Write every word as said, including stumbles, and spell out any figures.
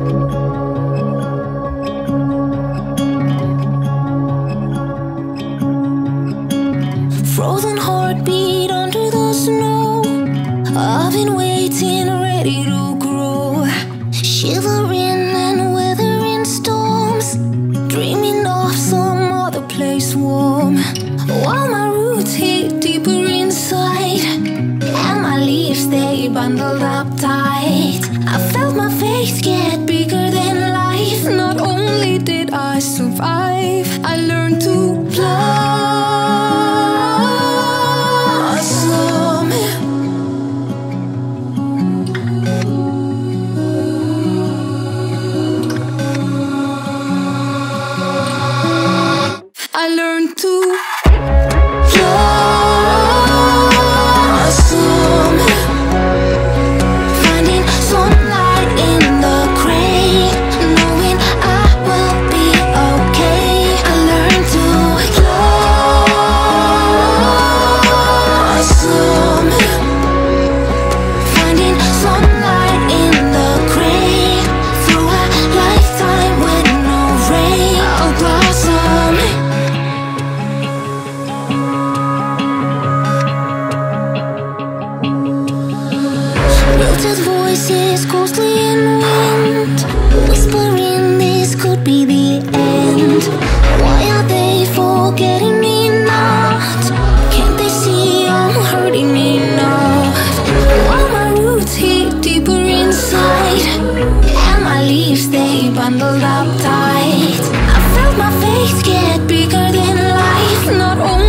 Frozen heartbeat under the snow. I've been waiting, ready to grow. Shivering and weathering storms, dreaming of some other place warm. While my roots hit deeper inside, and my leaves they bundled up tight. I felt my faith get bigger than life. Not only did I survive, I learned to blossom. I learned to blossom, finding sunlight in the gray, knowing I will be okay. I learned to blossom, finding sunlight in the gray, through a lifetime with no rain. I'll blossom. Muted voices ghostly in wind, whispering this could be the end. Why are they forgetting me not? Can't they see I'm hurting enough? While my roots hit deeper inside, and my leaves they bundled up tight. I felt my faith get bigger than life. Not only